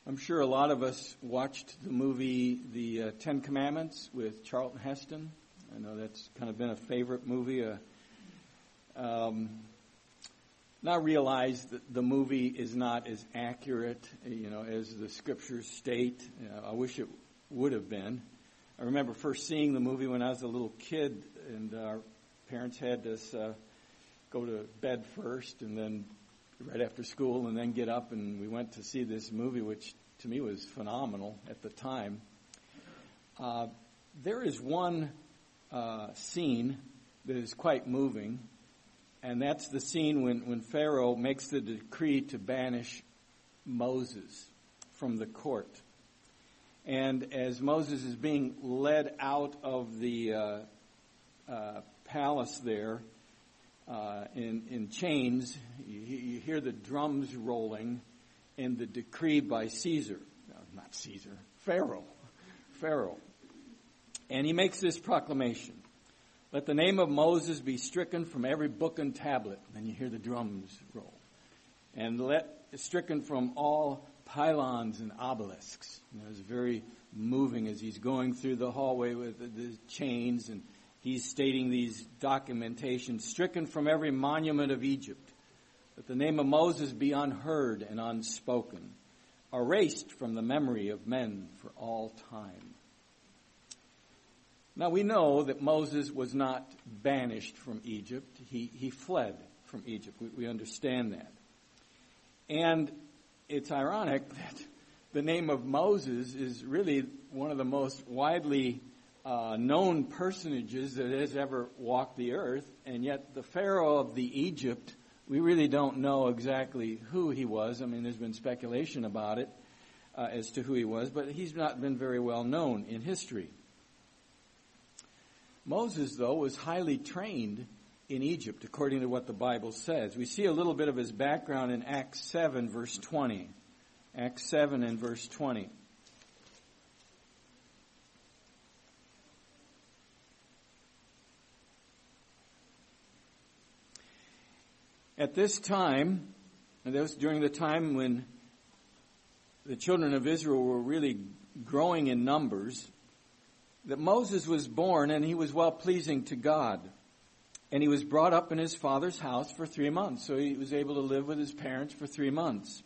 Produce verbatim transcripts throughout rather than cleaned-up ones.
I'm sure a lot of us watched the movie The uh, Ten Commandments with Charlton Heston. I know that's kind of been a favorite movie. Uh, um, now realize that the movie is not as accurate, you know, as the scriptures state. Uh, I wish it would have been. I remember first seeing the movie when I was a little kid, and our parents had us uh, go to bed first, and then right after school, and then get up, and we went to see this movie, which to me was phenomenal at the time. Uh, there is one uh, scene that is quite moving, and that's the scene when, when Pharaoh makes the decree to banish Moses from the court. And as Moses is being led out of the uh, uh, palace there, Uh, in, in chains, you, you hear the drums rolling and the decree by Caesar, no, not Caesar, Pharaoh, Pharaoh. And he makes this proclamation: let the name of Moses be stricken from every book and tablet. And you hear the drums roll. And let stricken from all pylons and obelisks. You know, it's very moving as he's going through the hallway with the, the chains, and he's stating these documentations: stricken from every monument of Egypt, that the name of Moses be unheard and unspoken, erased from the memory of men for all time. Now we know that Moses was not banished from Egypt. He, he fled from Egypt. We, we understand that. And it's ironic that the name of Moses is really one of the most widely Uh, known personages that has ever walked the earth, and yet the Pharaoh of the Egypt, we really don't know exactly who he was. I mean, there's been speculation about it uh, as to who he was, but he's not been very well known in history. Moses, though, was highly trained in Egypt, according to what the Bible says. We see a little bit of his background in Acts seven, verse twenty. Acts seven and verse twenty. At this time, and that was during the time when the children of Israel were really growing in numbers, that Moses was born, and he was well-pleasing to God. And he was brought up in his father's house for three months. So he was able to live with his parents for three months.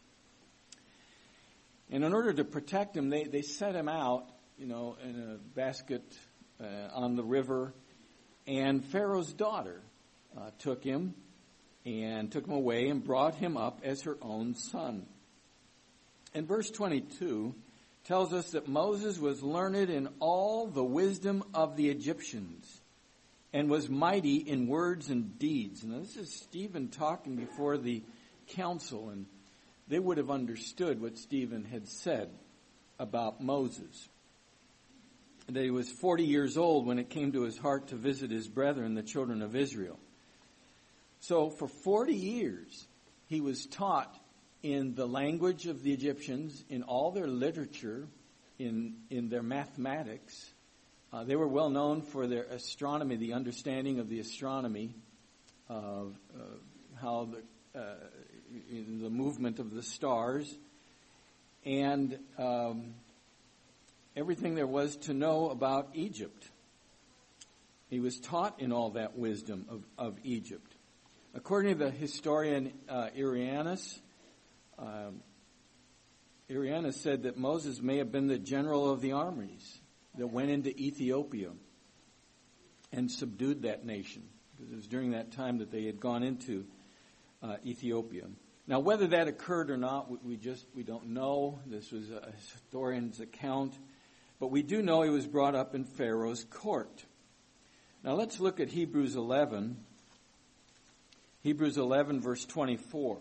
And in order to protect him, they, they set him out, you know, in a basket uh, on the river. And Pharaoh's daughter uh, took him and took him away and brought him up as her own son. And verse twenty-two tells us that Moses was learned in all the wisdom of the Egyptians and was mighty in words and deeds. And this is Stephen talking before the council, and they would have understood what Stephen had said about Moses. That he was forty years old when it came to his heart to visit his brethren, the children of Israel. So for forty years, he was taught in the language of the Egyptians, in all their literature, in in their mathematics. Uh, they were well known for their astronomy, the understanding of the astronomy, of uh, how the uh, in the movement of the stars, and um, everything there was to know about Egypt. He was taught in all that wisdom of, of Egypt. According to the historian uh, Irenaeus, um, Irenaeus said that Moses may have been the general of the armies that went into Ethiopia and subdued that nation, because it was during that time that they had gone into uh, Ethiopia. Now, whether that occurred or not, we, we just we don't know. This was a historian's account, but we do know he was brought up in Pharaoh's court. Now, let's look at Hebrews eleven. Hebrews eleven, verse twenty-four.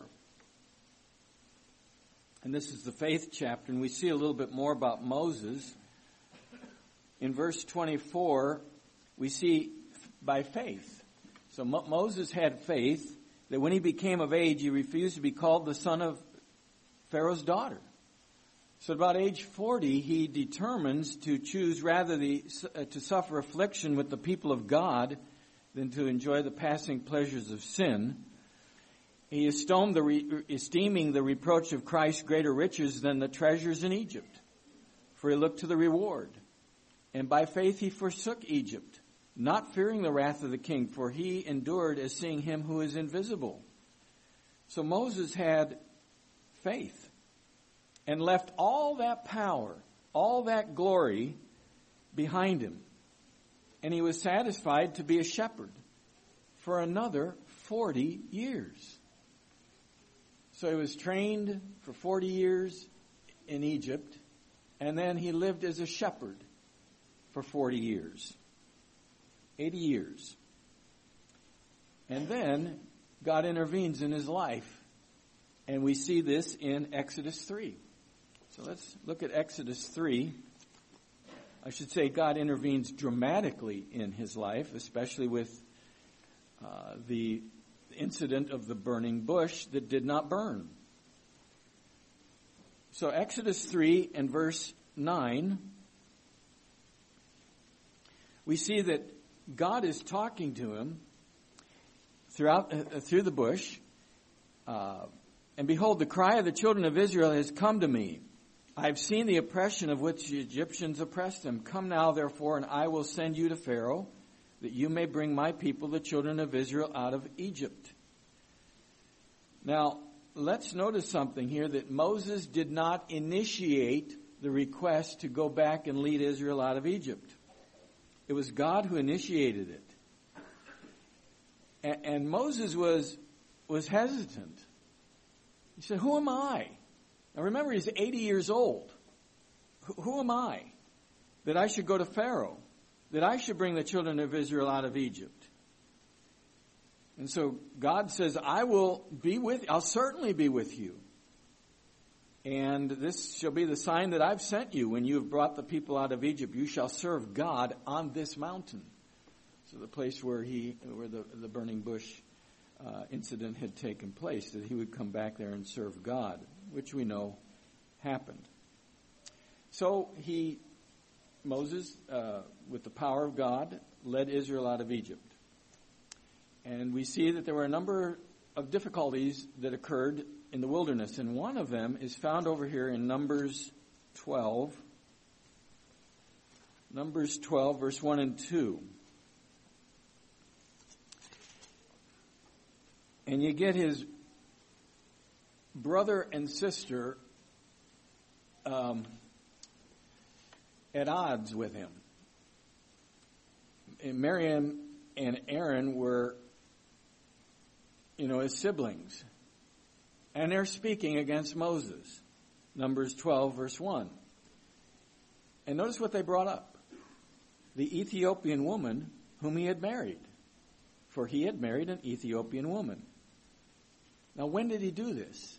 And this is the faith chapter, and we see a little bit more about Moses. In verse twenty-four, we see by faith. So Mo- Moses had faith that when he became of age, he refused to be called the son of Pharaoh's daughter. So at about age forty, he determines to choose rather the, uh, to suffer affliction with the people of God than to enjoy the passing pleasures of sin. He esteemed the, re- esteeming the reproach of Christ greater riches than the treasures in Egypt. For he looked to the reward. And by faith he forsook Egypt, not fearing the wrath of the king, for he endured as seeing him who is invisible. So Moses had faith and left all that power, all that glory behind him. And he was satisfied to be a shepherd for another forty years. So he was trained for forty years in Egypt, and then he lived as a shepherd for forty years. eighty years. And then God intervenes in his life, and we see this in Exodus three. So let's look at Exodus three. I should say God intervenes dramatically in his life, especially with uh, the incident of the burning bush that did not burn. So Exodus three and verse nine, we see that God is talking to him throughout uh, through the bush. Uh, and behold, the cry of the children of Israel has come to me. I have seen the oppression of which the Egyptians oppressed them. Come now, therefore, and I will send you to Pharaoh, that you may bring my people, the children of Israel, out of Egypt. Now, let's notice something here, that Moses did not initiate the request to go back and lead Israel out of Egypt. It was God who initiated it. And, and Moses was, was hesitant. He said, who am I? Now remember, he's eighty years old. Who, who am I that I should go to Pharaoh, that I should bring the children of Israel out of Egypt? And so God says, I will be with, I'll certainly be with you. And this shall be the sign that I've sent you. When you have brought the people out of Egypt, you shall serve God on this mountain. So the place where he, where the, the burning bush uh, incident had taken place, that he would come back there and serve God, which we know happened. So he, Moses, uh, with the power of God, led Israel out of Egypt. And we see that there were a number of difficulties that occurred in the wilderness. And one of them is found over here in Numbers twelve. Numbers twelve, verse one and two. And you get his brother and sister um, at odds with him. And Miriam and Aaron were, you know, his siblings. And they're speaking against Moses. Numbers twelve, verse one. And notice what they brought up. The Ethiopian woman whom he had married. For he had married an Ethiopian woman. Now, when did he do this?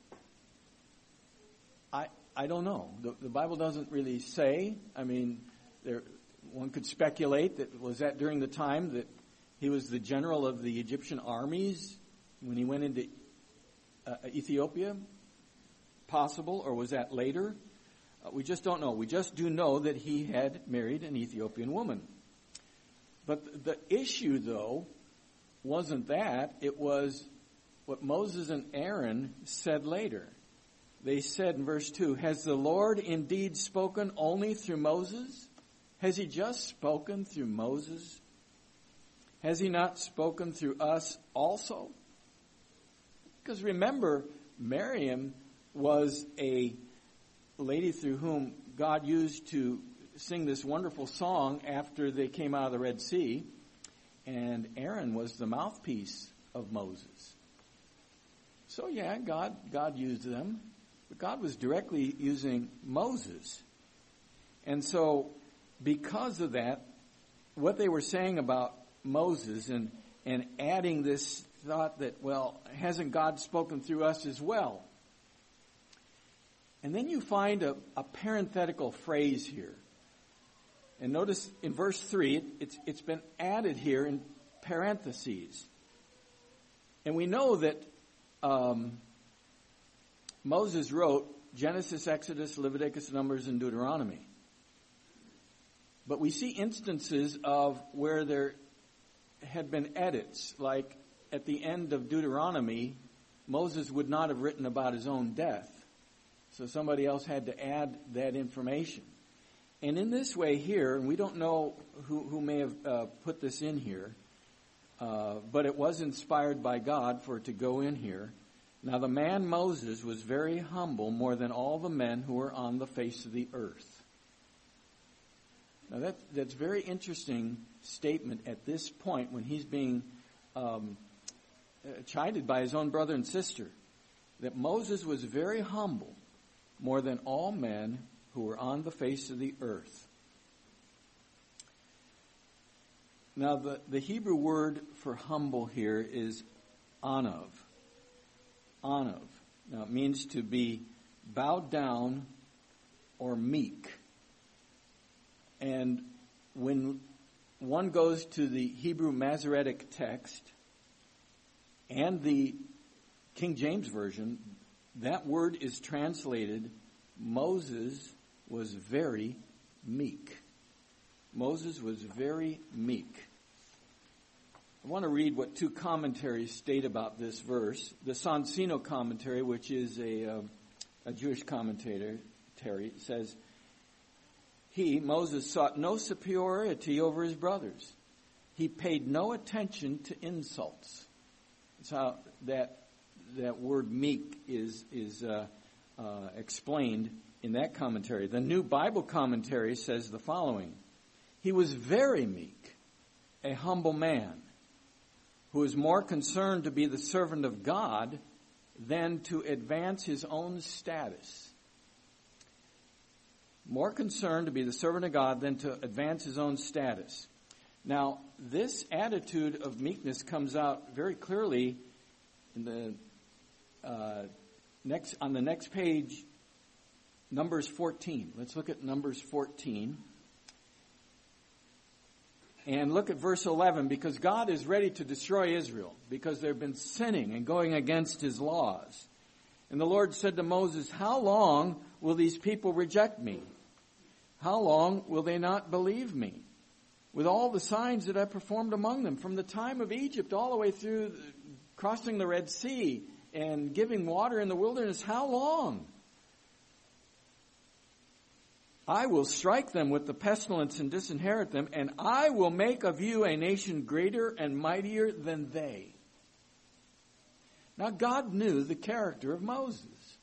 I I don't know. The, the Bible doesn't really say. I mean, there one could speculate that was that during the time that he was the general of the Egyptian armies when he went into uh, Ethiopia? Possible, or was that later? Uh, we just don't know. We just do know that he had married an Ethiopian woman. But the issue, though, wasn't that. It was what Moses and Aaron said later. They said in verse two, has the Lord indeed spoken only through Moses? Has he just spoken through Moses? Has he not spoken through us also? Because remember, Miriam was a lady through whom God used to sing this wonderful song after they came out of the Red Sea. And Aaron was the mouthpiece of Moses. So yeah, God, God used them. But God was directly using Moses. And so because of that, what they were saying about Moses and, and adding this thought that, well, hasn't God spoken through us as well? And then you find a, a parenthetical phrase here. And notice in verse three, it's, it's been added here in parentheses. And we know that um, Moses wrote Genesis, Exodus, Leviticus, Numbers, and Deuteronomy. But we see instances of where there had been edits, like at the end of Deuteronomy, Moses would not have written about his own death. So somebody else had to add that information. And in this way here, and we don't know who, who may have uh, put this in here, uh, but it was inspired by God for it to go in here. Now the man Moses was very humble, more than all the men who were on the face of the earth. Now that, that's a very interesting statement at this point when he's being um, chided by his own brother and sister. That Moses was very humble, more than all men who were on the face of the earth. Now the, the Hebrew word for humble here is anav. Anav. Now it means to be bowed down or meek. And when one goes to the Hebrew Masoretic text and the King James Version, that word is translated, Moses was very meek. Moses was very meek. I want to read what two commentaries state about this verse. The Sonsino commentary, which is a, uh, a Jewish commentator, says, he, Moses, sought no superiority over his brothers. He paid no attention to insults. That's how that that word meek is is uh, uh, explained in that commentary. The New Bible Commentary says the following: he was very meek, a humble man, who was more concerned to be the servant of God than to advance his own status. More concerned to be the servant of God than to advance his own status. Now, this attitude of meekness comes out very clearly in the uh, next on the next page, Numbers fourteen. Let's look at Numbers fourteen. And look at verse eleven, because God is ready to destroy Israel, because they've been sinning and going against his laws. And the Lord said to Moses, how long will these people reject me? How long will they not believe me? With all the signs that I performed among them, from the time of Egypt all the way through the, crossing the Red Sea and giving water in the wilderness, how long? I will strike them with the pestilence and disinherit them, and I will make of you a nation greater and mightier than they. Now God knew the character of Moses.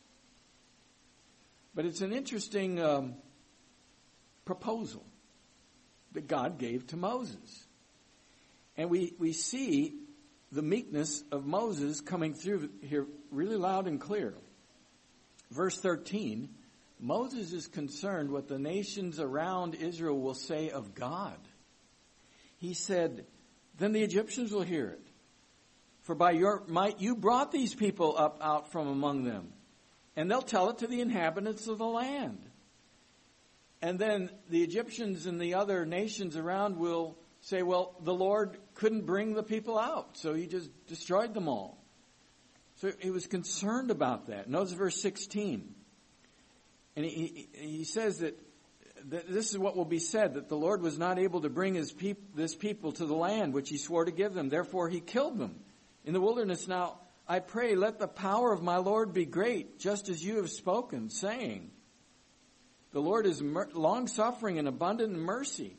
But it's an interesting um, proposal that God gave to Moses. And we, we see the meekness of Moses coming through here really loud and clear. Verse thirteen, Moses is concerned what the nations around Israel will say of God. He said, then the Egyptians will hear it. For by your might you brought these people up out from among them. And they'll tell it to the inhabitants of the land. And then the Egyptians and the other nations around will say, well, the Lord couldn't bring the people out, so he just destroyed them all. So he was concerned about that. Notice verse sixteen. And he, he, he says that, that this is what will be said, that the Lord was not able to bring his peop, this people to the land which he swore to give them. Therefore he killed them in the wilderness. Now, I pray, let the power of my Lord be great, just as you have spoken, saying, the Lord is mer- long-suffering and abundant in mercy.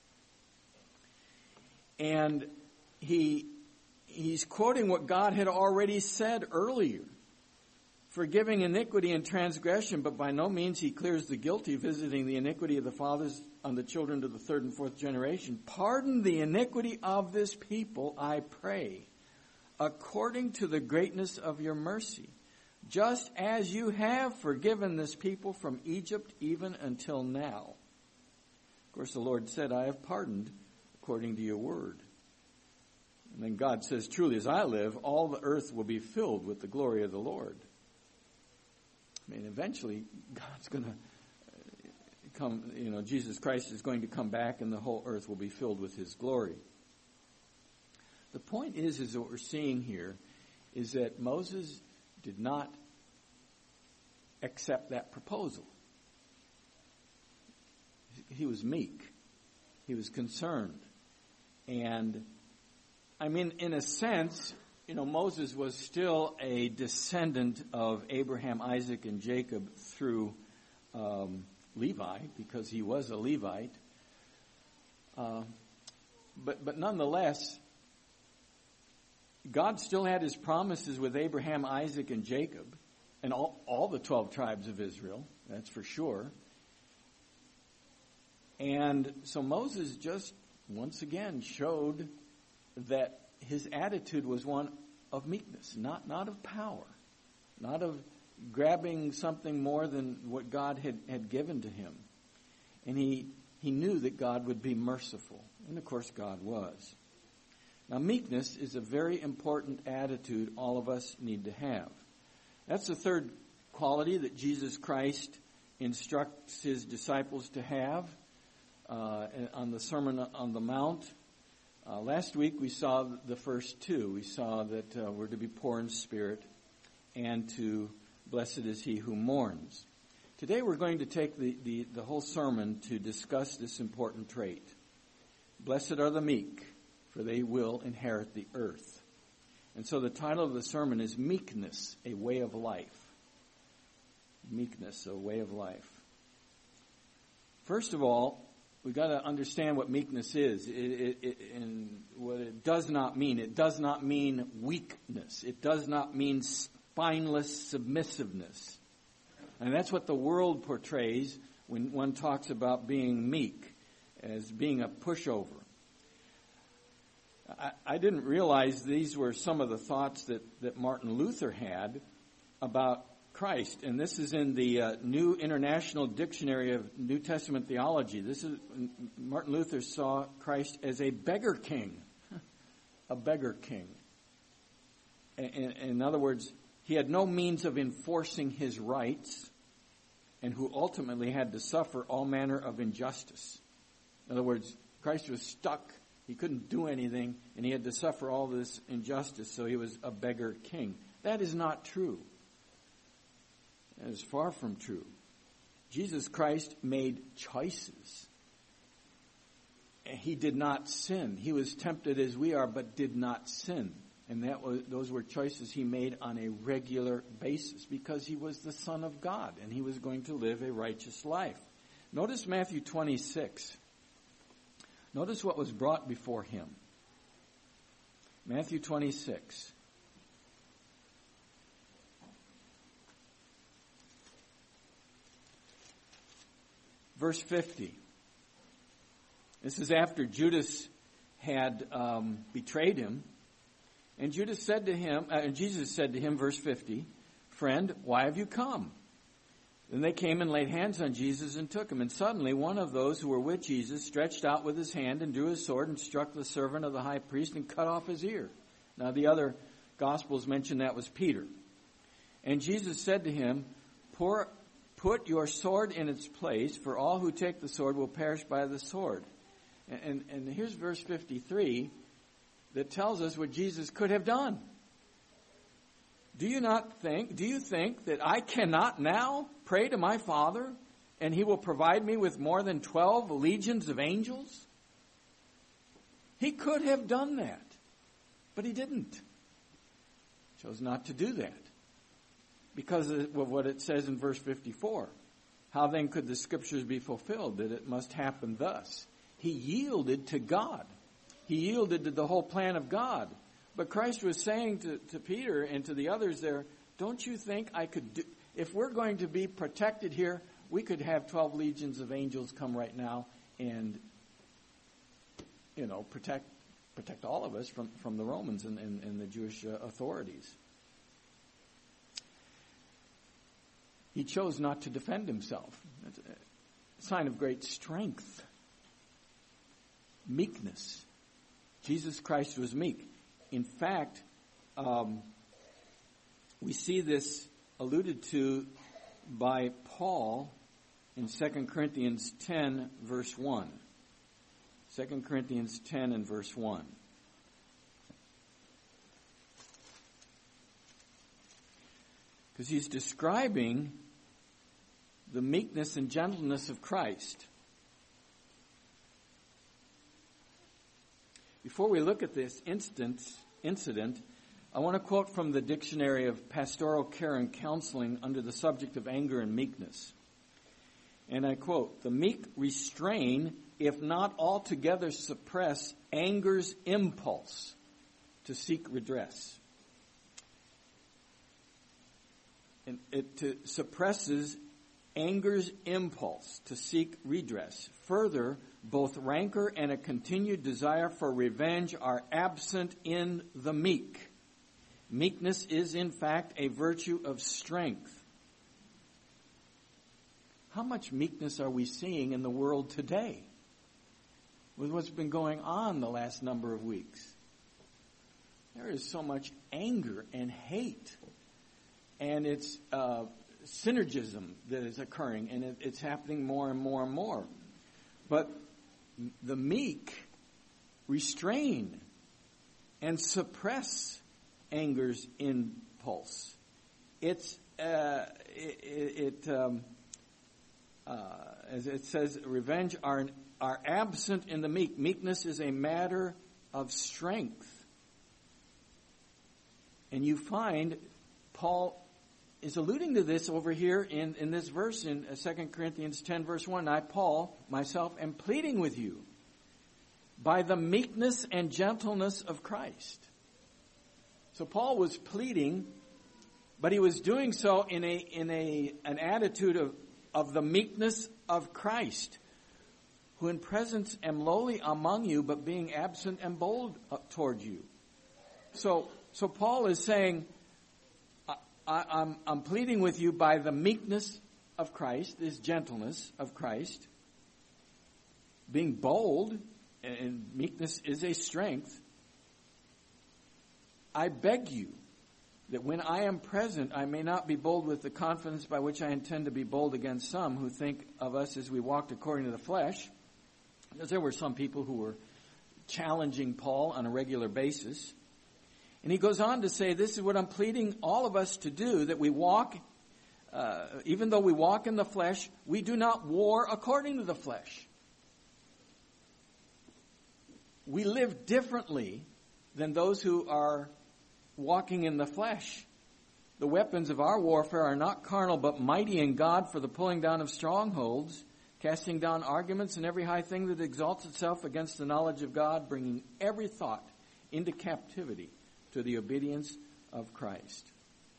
And he he's quoting what God had already said earlier, forgiving iniquity and transgression, but by no means he clears the guilty, visiting the iniquity of the fathers on the children to the third and fourth generation. Pardon the iniquity of this people, I pray, according to the greatness of your mercy, just as you have forgiven this people from Egypt even until now. Of course, the Lord said, I have pardoned according to your word. And then God says, truly as I live, all the earth will be filled with the glory of the Lord. I mean, eventually, God's going to come, you know, Jesus Christ is going to come back and the whole earth will be filled with his glory. The point is, is what we're seeing here is that Moses did not accept that proposal. He was meek. He was concerned. And, I mean, in a sense, you know, Moses was still a descendant of Abraham, Isaac, and Jacob through um, Levi, because he was a Levite. Uh, but but nonetheless, God still had his promises with Abraham, Isaac, and Jacob, and all, all the twelve tribes of Israel, that's for sure. And so Moses just, once again, showed that his attitude was one of meekness, not, not of power, not of grabbing something more than what God had, had given to him. And he, he knew that God would be merciful. And of course God was. Now meekness is a very important attitude all of us need to have. That's the third quality that Jesus Christ instructs his disciples to have uh, on the Sermon on the Mount. Uh, last week we saw the first two. We saw that uh, we're to be poor in spirit and to blessed is he who mourns. Today we're going to take the, the, the whole sermon to discuss this important trait. Blessed are the meek, for they will inherit the earth. And so the title of the sermon is Meekness, a Way of Life. Meekness, a way of life. First of all, we've got to understand what meekness is it, it, it, and what it does not mean. It does not mean weakness. It does not mean spineless submissiveness. And that's what the world portrays when one talks about being meek, as being a pushover. I, I didn't realize these were some of the thoughts that, that Martin Luther had about Christ. And this is in the uh, New International Dictionary of New Testament Theology. This is Martin Luther saw Christ as a beggar king. A beggar king. In, in, in other words, he had no means of enforcing his rights, and who ultimately had to suffer all manner of injustice. In other words, Christ was stuck. He couldn't do anything, and he had to suffer all this injustice, so he was a beggar king. That is not true. That is far from true. Jesus Christ made choices. He did not sin. He was tempted as we are, but did not sin. And that was, those were choices he made on a regular basis because he was the Son of God and he was going to live a righteous life. Notice Matthew twenty-six. Notice what was brought before him. Matthew twenty-six. Verse fifty. This is after Judas had um, betrayed him. And Judas said to him, uh, and Jesus said to him, verse fifty, "Friend, why have you come?" Then they came and laid hands on Jesus and took him. And suddenly one of those who were with Jesus stretched out with his hand and drew his sword and struck the servant of the high priest and cut off his ear. Now the other Gospels mention that was Peter. And Jesus said to him, Pour, "Put your sword in its place, for all who take the sword will perish by the sword." And, and, and here's verse fifty-three. That tells us what Jesus could have done. Do you not think, do you think that I cannot now pray to my Father and he will provide me with more than twelve legions of angels? He could have done that, but he didn't. Chose not to do that because of what it says in verse fifty-four. How then could the scriptures be fulfilled that it must happen thus? He yielded to God. He yielded to the whole plan of God. But Christ was saying to, to Peter and to the others there, don't you think I could do, if we're going to be protected here, we could have twelve legions of angels come right now and, you know, protect protect all of us from, from the Romans and, and, and the Jewish uh, authorities. He chose not to defend himself. That's a sign of great strength. Meekness. Jesus Christ was meek. In fact, um, we see this alluded to by Paul in Second Corinthians ten, verse one. Second Corinthians ten and verse one. Because he's describing the meekness and gentleness of Christ. Before we look at this instance, incident, I want to quote from the Dictionary of Pastoral Care and Counseling under the subject of anger and meekness. And I quote, "The meek restrain, if not altogether suppress, anger's impulse to seek redress." And it to, suppresses anger's impulse to seek redress. Further, both rancor and a continued desire for revenge are absent in the meek. Meekness is, in fact, a virtue of strength. How much meekness are we seeing in the world today with what's been going on the last number of weeks? There is so much anger and hate, and it's uh, synergism that is occurring, and it, it's happening more and more and more. But the meek restrain and suppress anger's impulse. It's uh, it, it um, uh, as it says, revenge are are absent in the meek. Meekness is a matter of strength, and you find Paul is alluding to this over here in, in this verse in Second Corinthians ten, verse one. I, Paul, myself, am pleading with you by the meekness and gentleness of Christ. So Paul was pleading, but he was doing so in a in a an attitude of, of the meekness of Christ, who in presence am lowly among you, but being absent am bold toward you. So so Paul is saying, I, I'm, I'm pleading with you by the meekness of Christ, this gentleness of Christ, being bold, and meekness is a strength. I beg you that when I am present, I may not be bold with the confidence by which I intend to be bold against some who think of us as we walked according to the flesh. Because there were some people who were challenging Paul on a regular basis. And he goes on to say, this is what I'm pleading all of us to do, that we walk, uh, even though we walk in the flesh, we do not war according to the flesh. We live differently than those who are walking in the flesh. The weapons of our warfare are not carnal, but mighty in God for the pulling down of strongholds, casting down arguments and every high thing that exalts itself against the knowledge of God, bringing every thought into captivity to the obedience of Christ.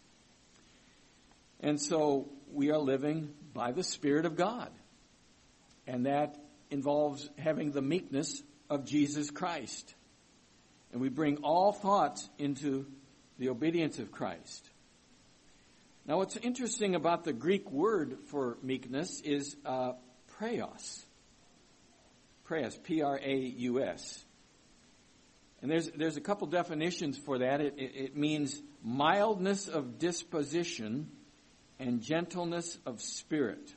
And so we are living by the Spirit of God. And that involves having the meekness of Jesus Christ. And we bring all thoughts into the obedience of Christ. Now what's interesting about the Greek word for meekness is uh, praeus. Praeus, P R A U S. And there's there's a couple definitions for that. It, it, it means mildness of disposition and gentleness of spirit.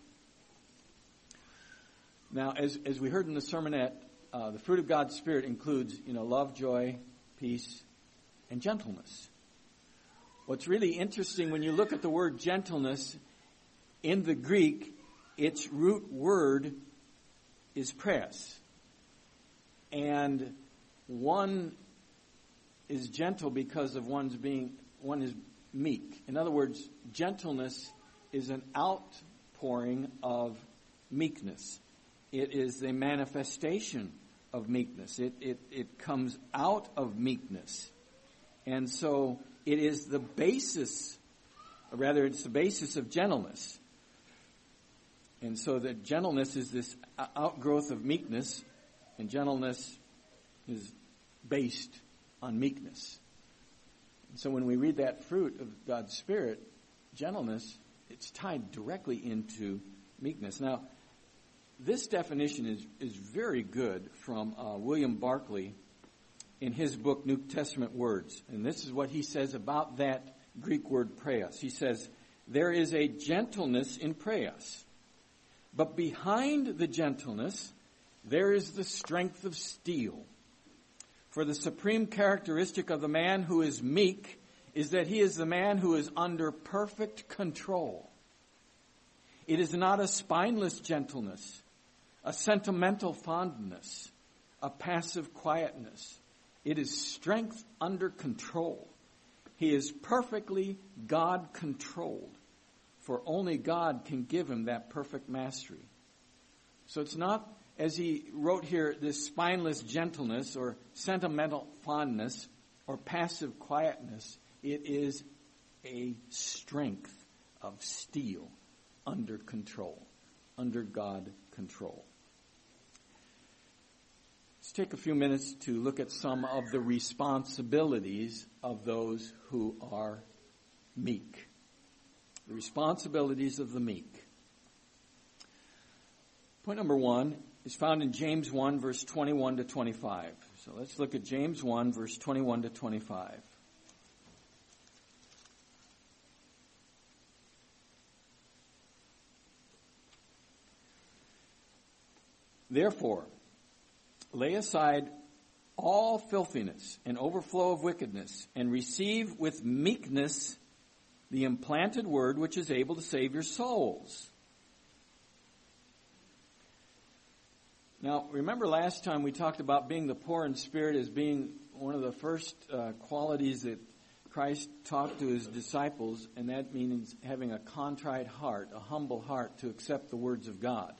Now, as as we heard in the sermonette, uh, the fruit of God's Spirit includes, you know, love, joy, peace, and gentleness. What's really interesting when you look at the word gentleness in the Greek, its root word is praeus, and one is gentle because of one's being, one is meek. In other words, gentleness is an outpouring of meekness. It is a manifestation of meekness. It, it, it comes out of meekness. And so it is the basis, or rather it's the basis of gentleness. And so that gentleness is this outgrowth of meekness, and gentleness is based on meekness. And so when we read that fruit of God's Spirit, gentleness, it's tied directly into meekness. Now, this definition is, is very good from uh, William Barclay in his book, New Testament Words. And this is what he says about that Greek word praeus. He says, there is a gentleness in praeus, but behind the gentleness, there is the strength of steel. For the supreme characteristic of the man who is meek is that he is the man who is under perfect control. It is not a spineless gentleness, a sentimental fondness, a passive quietness. It is strength under control. He is perfectly God-controlled, for only God can give him that perfect mastery. So it's not, as he wrote here, this spineless gentleness or sentimental fondness or passive quietness. It is a strength of steel under control, under God control. Let's take a few minutes to look at some of the responsibilities of those who are meek. The responsibilities of the meek. Point number one is found in James one, verse twenty-one to twenty-five. So let's look at James one, verse twenty-one to twenty-five. Therefore, lay aside all filthiness and overflow of wickedness, and receive with meekness the implanted word which is able to save your souls. Now, remember last time we talked about being the poor in spirit as being one of the first uh, qualities that Christ taught to his disciples, and that means having a contrite heart, a humble heart to accept the words of God.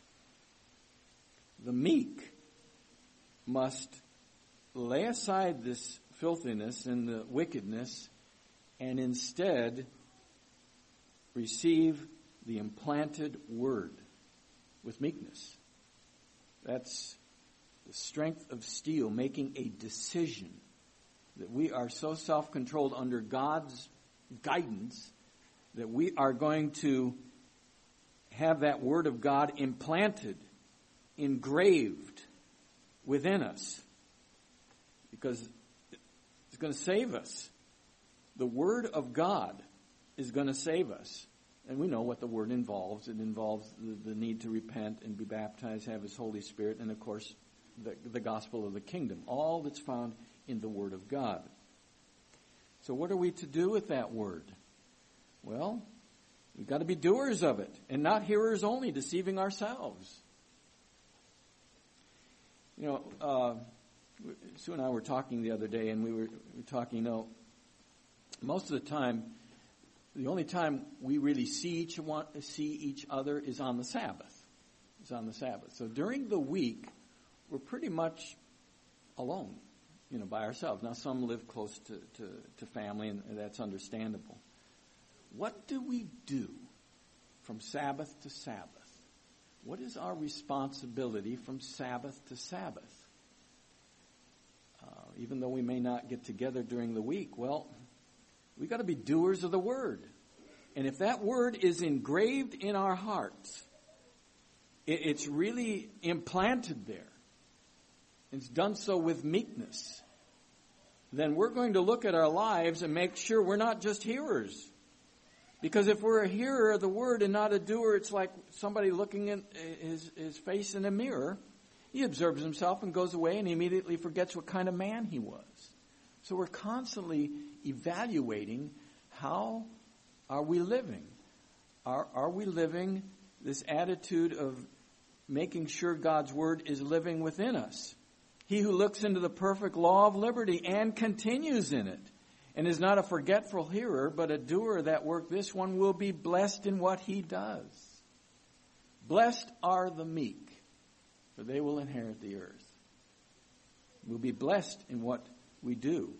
The meek must lay aside this filthiness and the wickedness and instead receive the implanted word with meekness. That's the strength of steel, making a decision that we are so self-controlled under God's guidance that we are going to have that word of God implanted, engraved within us, because it's going to save us. The Word of God is going to save us. And we know what the Word involves. It involves the, the need to repent and be baptized, have His Holy Spirit, and of course, the, the gospel of the kingdom. All that's found in the Word of God. So what are we to do with that Word? Well, we've got to be doers of it, and not hearers only, deceiving ourselves. You know, uh, Sue and I were talking the other day, and we were, we were talking, you know, most of the time, the only time we really see each one, see each other is on the Sabbath. Is on the Sabbath. So during the week, we're pretty much alone, you know, by ourselves. Now, some live close to, to, to family, and that's understandable. What do we do from Sabbath to Sabbath? What is our responsibility from Sabbath to Sabbath? Uh, even though we may not get together during the week, well, we've got to be doers of the Word. And if that Word is engraved in our hearts, it, it's really implanted there, it's done so with meekness, then we're going to look at our lives and make sure we're not just hearers. Because if we're a hearer of the Word and not a doer, it's like somebody looking at his, his face in a mirror. He observes himself and goes away and he immediately forgets what kind of man he was. So we're constantly evaluating, how are we living? Are, are we living this attitude of making sure God's Word is living within us? He who looks into the perfect law of liberty and continues in it, and is not a forgetful hearer, but a doer of that work, this one will be blessed in what he does. Blessed are the meek, for they will inherit the earth. We'll be blessed in what we do.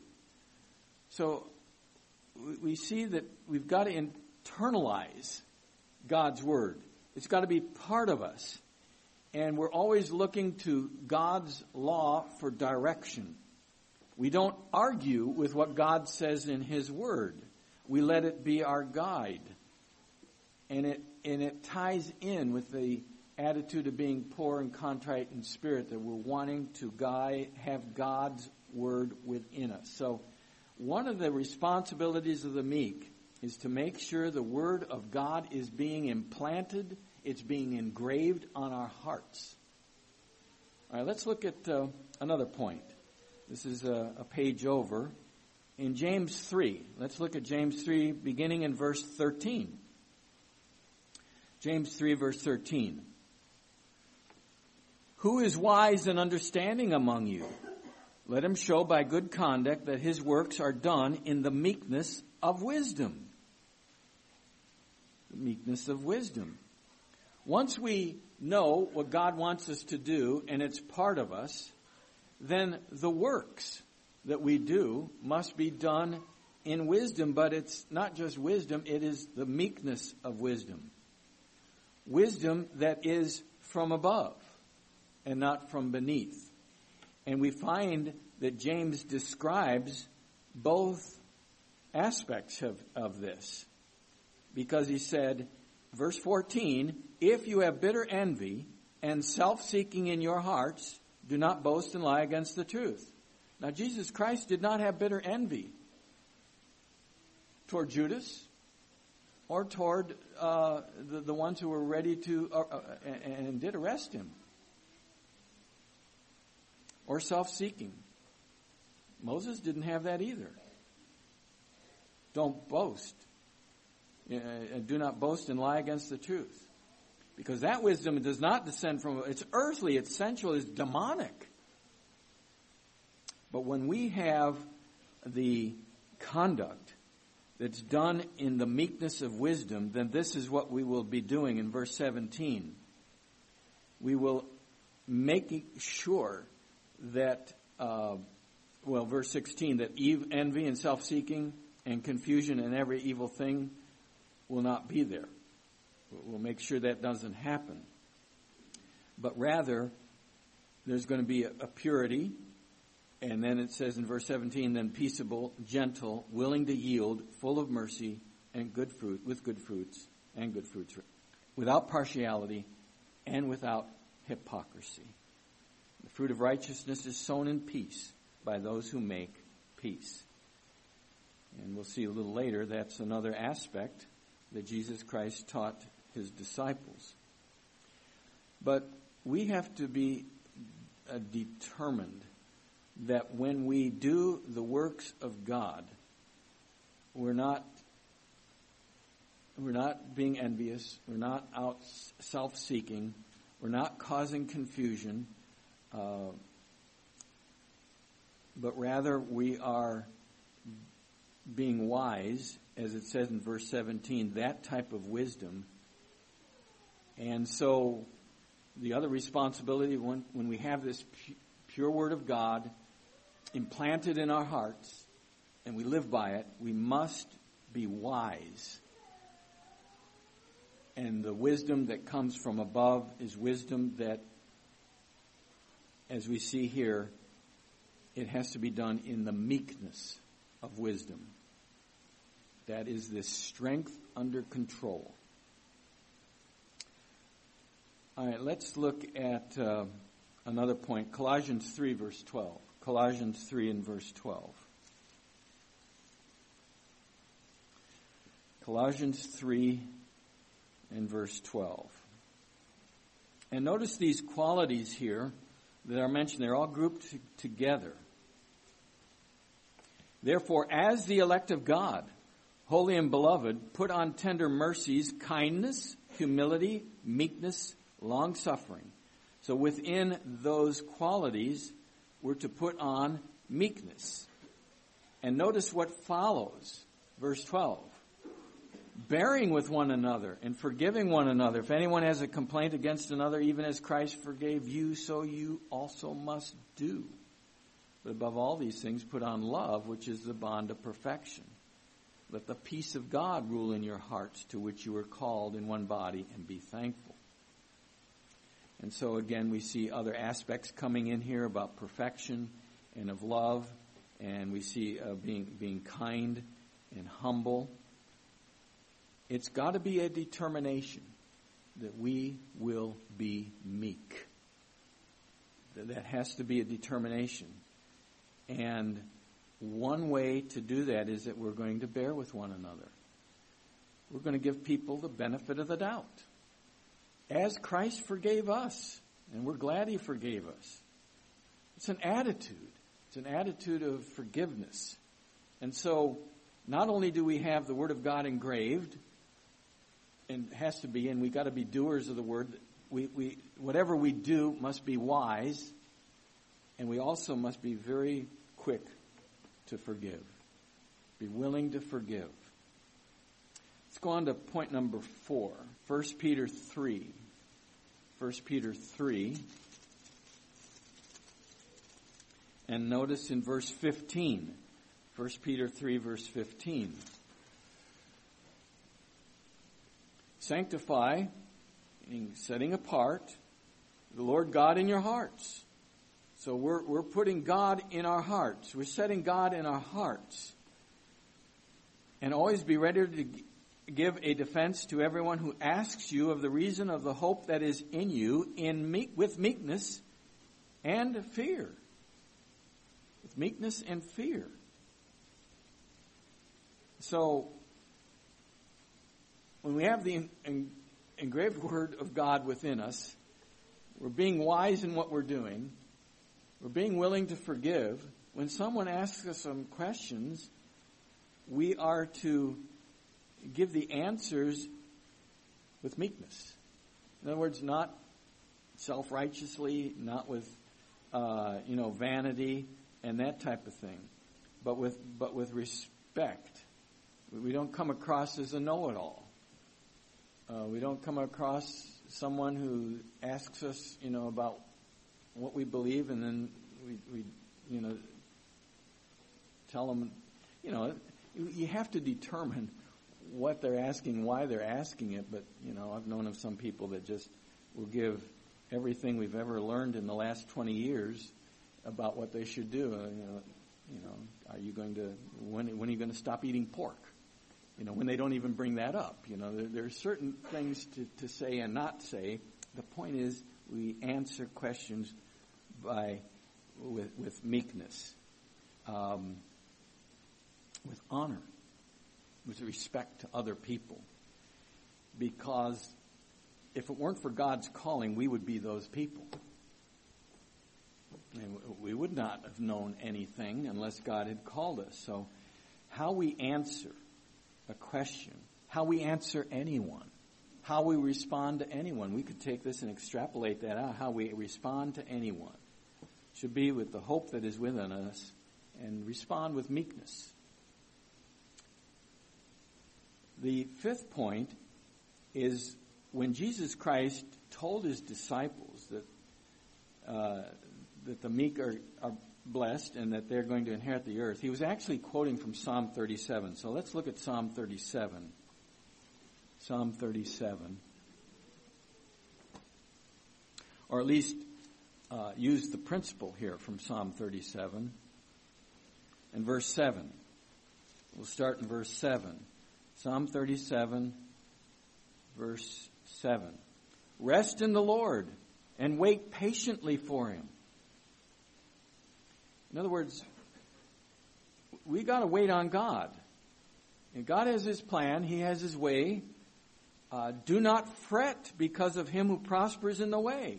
So we see that we've got to internalize God's Word. It's got to be part of us. And we're always looking to God's law for direction. We don't argue with what God says in His Word. We let it be our guide. And it and it ties in with the attitude of being poor and contrite in spirit, that we're wanting to guide, have God's Word within us. So one of the responsibilities of the meek is to make sure the Word of God is being implanted, it's being engraved on our hearts. All right, let's look at uh, another point. This is a, a page over. In James three, let's look at James three, beginning in verse thirteen. James three, verse thirteen. Who is wise and understanding among you? Let him show by good conduct that his works are done in the meekness of wisdom. The meekness of wisdom. Once we know what God wants us to do, and it's part of us, then the works that we do must be done in wisdom, but it's not just wisdom, it is the meekness of wisdom. Wisdom that is from above and not from beneath. And we find that James describes both aspects of, of this. Because he said, verse fourteen, if you have bitter envy and self-seeking in your hearts, do not boast and lie against the truth. Now, Jesus Christ did not have bitter envy toward Judas or toward uh, the, the ones who were ready to, uh, uh, and, and did arrest him. Or self-seeking. Moses didn't have that either. Don't boast. Uh, do not boast and lie against the truth. Because that wisdom does not descend from, it's earthly, it's sensual, it's demonic. But when we have the conduct that's done in the meekness of wisdom, then this is what we will be doing in verse seventeen. We will make sure that, uh, well, verse sixteen, that envy and self-seeking and confusion and every evil thing will not be there. We'll make sure that doesn't happen. But rather, there's going to be a, a purity. And then it says in verse seventeen, then peaceable, gentle, willing to yield, full of mercy and good fruit, with good fruits and good fruits, without partiality and without hypocrisy. The fruit of righteousness is sown in peace by those who make peace. And we'll see a little later that's another aspect that Jesus Christ taught his disciples. But we have to be uh, determined that when we do the works of God, we're not we're not being envious, we're not out self-seeking, we're not causing confusion, uh, but rather we are being wise, as it says in verse seventeen, that type of wisdom. And so the other responsibility, when, when we have this pu- pure word of God implanted in our hearts and we live by it, we must be wise. And the wisdom that comes from above is wisdom that, as we see here, it has to be done in the meekness of wisdom. That is this strength under control. All right, let's look at uh, another point. Colossians three, verse twelve. Colossians three and verse twelve. Colossians three and verse twelve. And notice these qualities here that are mentioned. They're all grouped t- together. Therefore, as the elect of God, holy and beloved, put on tender mercies, kindness, humility, meekness, long-suffering. So within those qualities, we're to put on meekness. And notice what follows. Verse twelve. Bearing with one another and forgiving one another. If anyone has a complaint against another, even as Christ forgave you, so you also must do. But above all these things, put on love, which is the bond of perfection. Let the peace of God rule in your hearts, to which you are called in one body, and be thankful. And so again, we see other aspects coming in here about perfection and of love. And we see uh, being, being kind and humble. It's got to be a determination that we will be meek. That has to be a determination. And one way to do that is that we're going to bear with one another. We're going to give people the benefit of the doubt. As Christ forgave us, and we're glad he forgave us. It's an attitude. It's an attitude of forgiveness. And so, not only do we have the Word of God engraved, and it has to be, and we've got to be doers of the Word, we, we, whatever we do must be wise, And we also must be very quick to forgive. Be willing to forgive. Let's go on to point number four. First Peter three. First Peter three. And notice in verse fifteen. First Peter three, verse fifteen. Sanctify, setting apart, the Lord God in your hearts. So we're we're putting God in our hearts. We're setting God in our hearts. And always be ready to give a defense to everyone who asks you of the reason of the hope that is in you in meek, with meekness and fear. With meekness and fear. So, when we have the engraved word of God within us, we're being wise in what we're doing. We're being willing to forgive. When someone asks us some questions, we are to give the answers with meekness. In other words, not self-righteously, not with, uh, you know, vanity and that type of thing, but with but with respect. We don't come across as a know-it-all. Uh, we don't come across someone who asks us, you know, about what we believe, and then we, we you know, tell them, you know, you, you have to determine what they're asking, why they're asking it. But, you know, I've known of some people that just will give everything we've ever learned in the last twenty years about what they should do. Uh, you know, you know, are you going to, when, when are you going to stop eating pork? You know, when they don't even bring that up. You know, there, there are certain things to, to say and not say. The point is, we answer questions by with, with meekness, um, with honor, with respect to other people. Because if it weren't for God's calling, we would be those people. And we would not have known anything unless God had called us. So how we answer a question, how we answer anyone, how we respond to anyone, we could take this and extrapolate that out, how we respond to anyone should be with the hope that is within us and respond with meekness. The fifth point is when Jesus Christ told his disciples that uh, that the meek are, are blessed and that they're going to inherit the earth, he was actually quoting from Psalm thirty-seven. So let's look at Psalm thirty-seven. Psalm thirty-seven. Or at least uh, use the principle here from Psalm thirty-seven. And verse seven. We'll start in verse seven. Psalm thirty-seven, verse seven. Rest in the Lord and wait patiently for him. In other words, we got to wait on God. And God has his plan. He has his way. Uh, do not fret because of him who prospers in the way.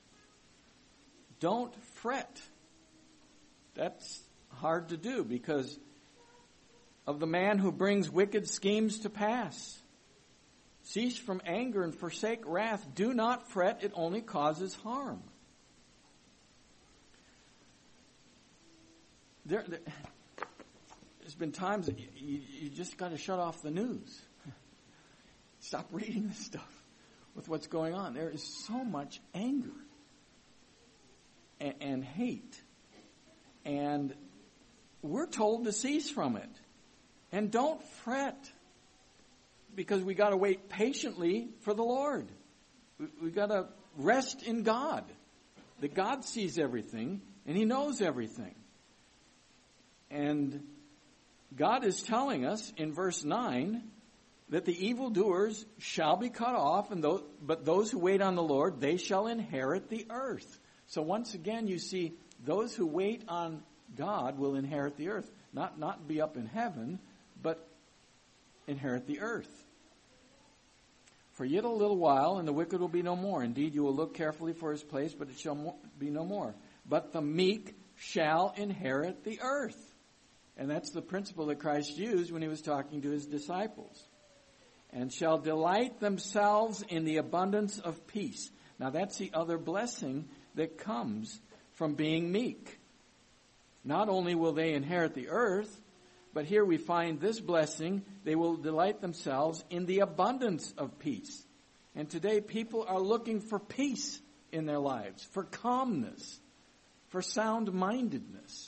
Don't fret. That's hard to do because of the man who brings wicked schemes to pass. Cease from anger and forsake wrath. Do not fret. It only causes harm. There, there, there's been times that you, you, you just got to shut off the news. Stop reading this stuff with what's going on. There is so much anger and, and hate. And we're told to cease from it. And don't fret because we got to wait patiently for the Lord. We, we got to rest in God. That God sees everything and he knows everything. And God is telling us in verse nine that the evildoers shall be cut off, and those, but those who wait on the Lord, they shall inherit the earth. So once again, you see, those who wait on God will inherit the earth. Not, not be up in heaven, but inherit the earth. For yet a little while, and the wicked will be no more. Indeed, you will look carefully for his place, but it shall be no more. But the meek shall inherit the earth. And that's the principle that Christ used when he was talking to his disciples. And shall delight themselves in the abundance of peace. Now that's the other blessing that comes from being meek. Not only will they inherit the earth, but here we find this blessing, they will delight themselves in the abundance of peace. And today people are looking for peace in their lives, for calmness, for sound-mindedness.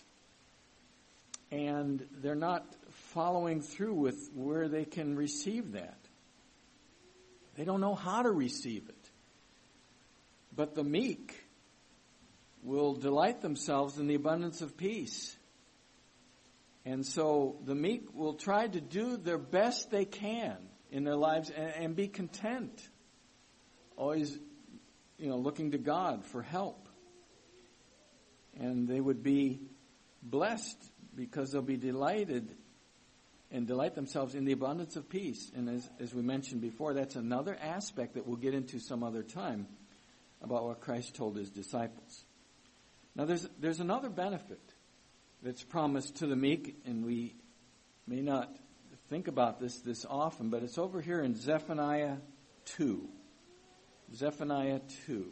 And they're not following through with where they can receive that. They don't know how to receive it. But the meek will delight themselves in the abundance of peace. And so the meek will try to do their best they can in their lives and, and be content. Always, you know, looking to God for help. And they would be blessed because they'll be delighted and delight themselves in the abundance of peace. And as, as we mentioned before, that's another aspect that we'll get into some other time about what Christ told his disciples. Now there's there's another benefit that's promised to the meek, and we may not think about this this often, but it's over here in Zephaniah two. Zephaniah two.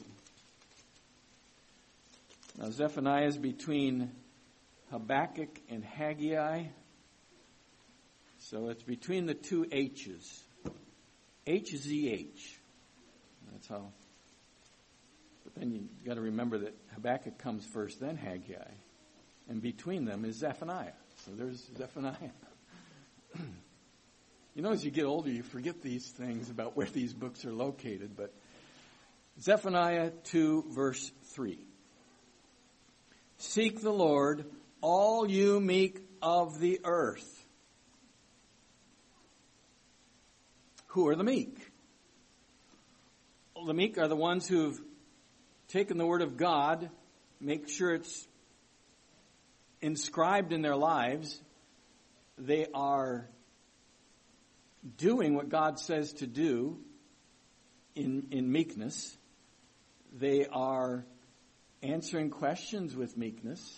Now Zephaniah is between Habakkuk and Haggai. So it's between the two H's. H Z H. That's how. But then you got to remember that Habakkuk comes first, then Haggai. And between them is Zephaniah. So there's Zephaniah. You know, as you get older, you forget these things about where these books are located. But Zephaniah two, verse three. Seek the Lord, all you meek of the earth. Who are the meek? Well, the meek are the ones who've taken the word of God, make sure it's inscribed in their lives. They are doing what God says to do in, in meekness. They are answering questions with meekness.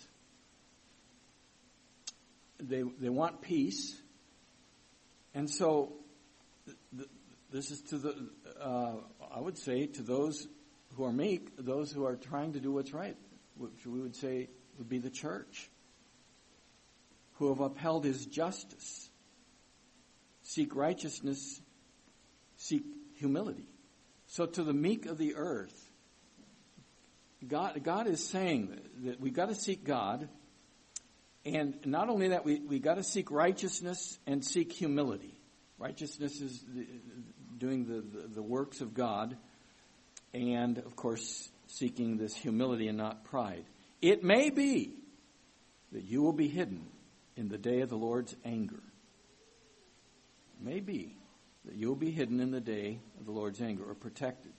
They they want peace. And so th- this is to the, uh, I would say, to those who are meek, those who are trying to do what's right, which we would say would be the church, who have upheld his justice, seek righteousness, seek humility. So to the meek of the earth, God, God is saying that, that we've got to seek God, and not only that, we we got to seek righteousness and seek humility. Righteousness is the, doing the, the, the works of God, and of course seeking this humility and not pride. It may be that you will be hidden in the day of the Lord's anger. It may be that you will be hidden in the day of the Lord's anger, or protected.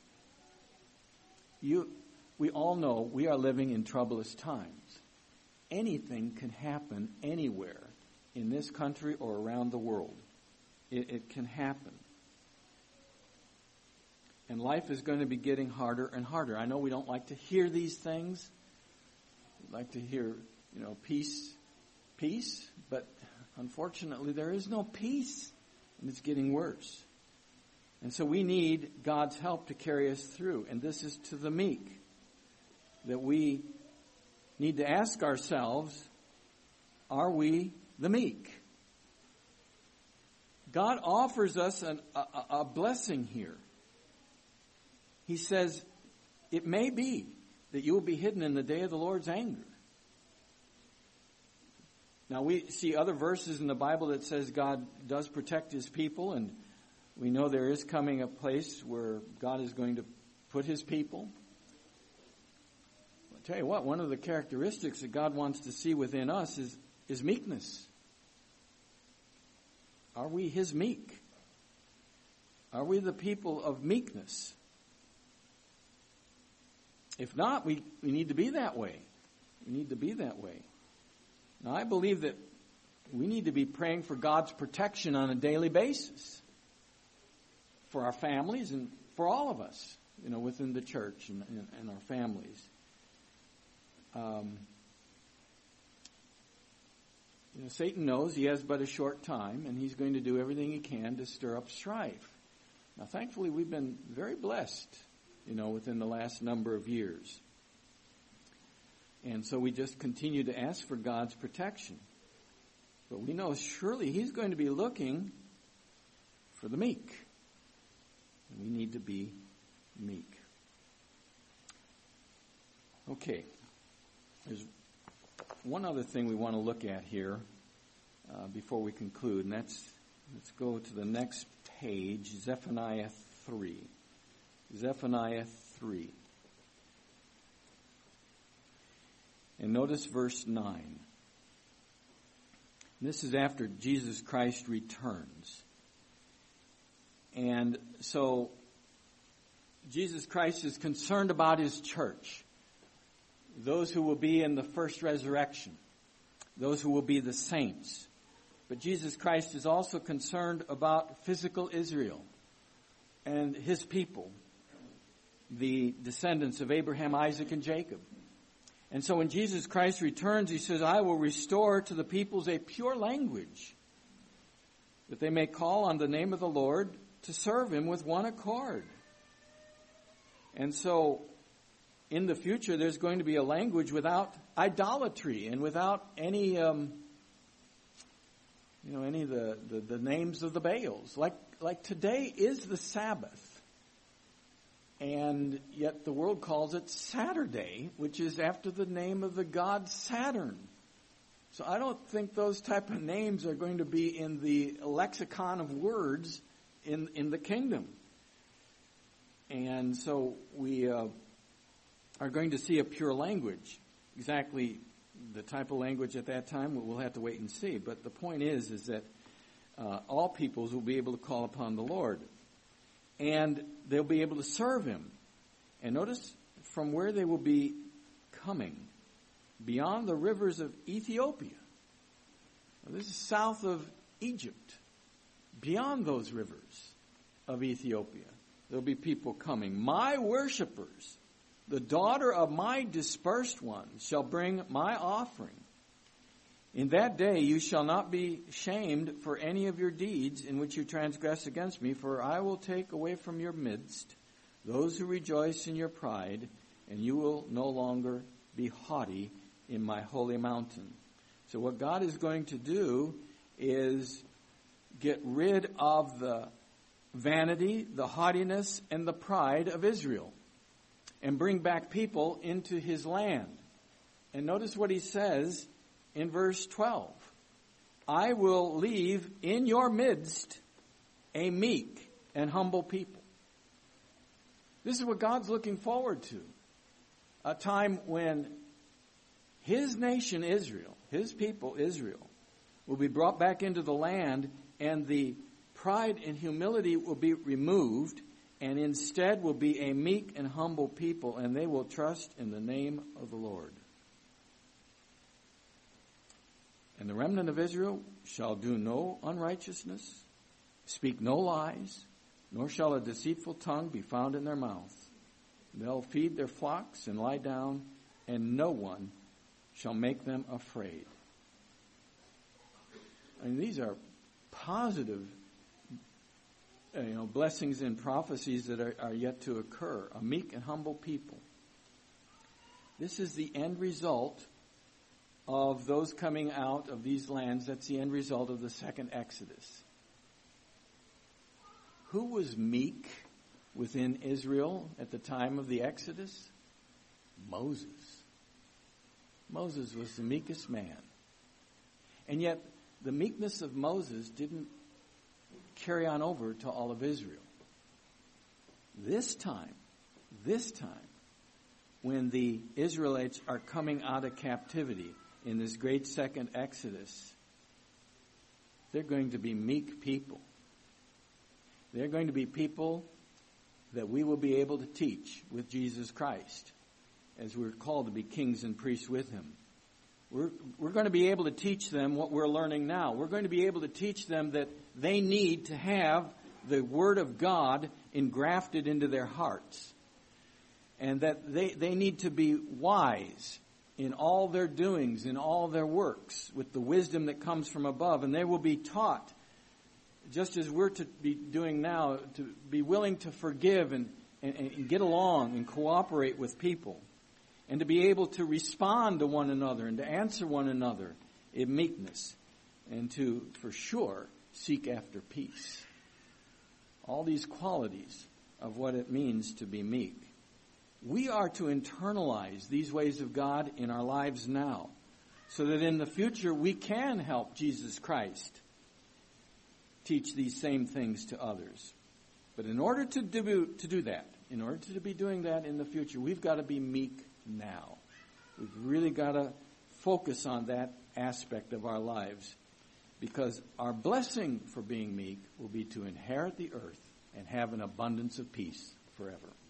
You, we all know we are living in troublous times. Anything can happen anywhere in this country or around the world. It, it can happen. And life is going to be getting harder and harder. I know we don't like to hear these things. We like to hear, you know, peace, peace. But unfortunately, there is no peace. And it's getting worse. And so we need God's help to carry us through. And this is to the meek. That we need to ask ourselves, are we the meek? God offers us an, a, a blessing here. He says, it may be that you will be hidden in the day of the Lord's anger. Now we see other verses in the Bible that says God does protect his people, and we know there is coming a place where God is going to put his people. I'll tell you what, one of the characteristics that God wants to see within us is, is meekness. Are we his meek? Are we the people of meekness? If not, we, we need to be that way. We need to be that way. Now, I believe that we need to be praying for God's protection on a daily basis for our families and for all of us, you know, within the church and, and, and our families. Um, you know, Satan knows he has but a short time, and he's going to do everything he can to stir up strife. Now, thankfully, we've been very blessed, you know, within the last number of years. And so we just continue to ask for God's protection. But we know surely He's going to be looking for the meek. And we need to be meek. Okay. There's one other thing we want to look at here uh, before we conclude, and that's, let's go to the next page, Zephaniah three. Zephaniah three. And notice verse nine. This is after Jesus Christ returns. And so Jesus Christ is concerned about His church. Those who will be in the first resurrection. Those who will be the saints. But Jesus Christ is also concerned about physical Israel and His people, the descendants of Abraham, Isaac, and Jacob. And so when Jesus Christ returns, He says, I will restore to the peoples a pure language, that they may call on the name of the Lord to serve Him with one accord. And so in the future, there's going to be a language without idolatry and without any, um, you know, any of the, the, the names of the Baals. Like, like today is the Sabbath. And yet the world calls it Saturday, which is after the name of the god Saturn. So I don't think those type of names are going to be in the lexicon of words in, in the kingdom. And so we uh, are going to see a pure language. Exactly the type of language at that time, we'll have to wait and see. But the point is, is that uh, all peoples will be able to call upon the Lord. And they'll be able to serve Him. And notice from where they will be coming, beyond the rivers of Ethiopia. Now, this is south of Egypt. Beyond those rivers of Ethiopia, there'll be people coming. My worshipers, the daughter of my dispersed ones, shall bring my offering. In that day you shall not be shamed for any of your deeds in which you transgress against me, for I will take away from your midst those who rejoice in your pride, and you will no longer be haughty in my holy mountain. So what God is going to do is get rid of the vanity, the haughtiness, and the pride of Israel, and bring back people into His land. And notice what He says in verse twelve. I will leave in your midst a meek and humble people. This is what God's looking forward to. A time when His nation Israel, His people Israel, will be brought back into the land, and the pride and humility will be removed, and instead will be a meek and humble people, and they will trust in the name of the Lord. And the remnant of Israel shall do no unrighteousness, speak no lies, nor shall a deceitful tongue be found in their mouth. They'll feed their flocks and lie down, and no one shall make them afraid. I mean, these are positive, you know, blessings and prophecies that are, are yet to occur. A meek and humble people. This is the end result of those coming out of these lands. That's the end result of the second Exodus. Who was meek within Israel at the time of the Exodus? Moses. Moses was the meekest man. And yet, the meekness of Moses didn't carry on over to all of Israel. This time, this time, when the Israelites are coming out of captivity in this great second Exodus, they're going to be meek people. They're going to be people that we will be able to teach with Jesus Christ, as we're called to be kings and priests with Him. We're, we're going to be able to teach them what we're learning now. We're going to be able to teach them that they need to have the Word of God engrafted into their hearts. And that they, they need to be wise in all their doings, in all their works, with the wisdom that comes from above. And they will be taught, just as we're to be doing now, to be willing to forgive and, and, and get along and cooperate with people. and to be able to respond to one another and to answer one another in meekness, and to, for sure, seek after peace. All these qualities of what it means to be meek. We are to internalize these ways of God in our lives now, so that in the future we can help Jesus Christ teach these same things to others. But in order to do, to do that, in order to be doing that in the future, we've got to be meek now. We've really got to focus on that aspect of our lives, because our blessing for being meek will be to inherit the earth and have an abundance of peace forever.